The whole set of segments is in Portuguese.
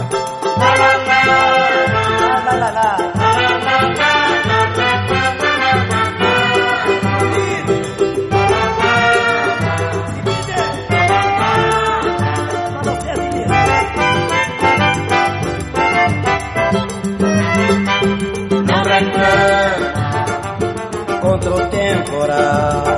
Não reclama contra o temporal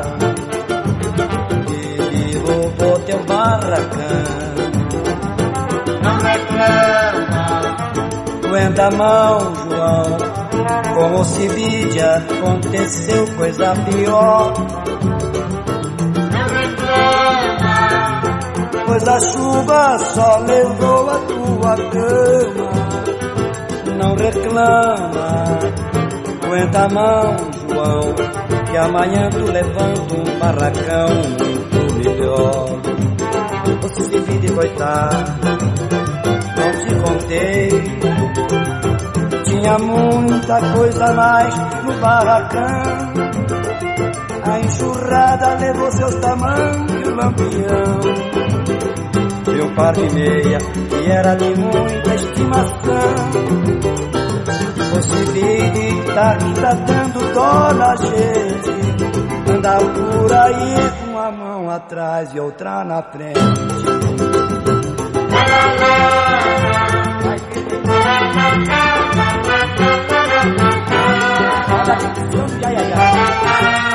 que roubou teu barracão. Não reclama, aguenta a mão, João. Com o Cibide aconteceu coisa pior. Não reclama, pois a chuva só levou a tua cama. Não reclama, aguenta a mão, João, que amanhã tu levanta um barracão muito melhor. Você se vire, coitado, não te contei. Tinha muita coisa a mais no barracão. A enxurrada levou seus tamanhos e o lampião. E um par de meia que era de muita estimação. O Cibide tá dando dó na gente. Anda por aí com uma mão atrás e outra na frente. Ai, ai, ai.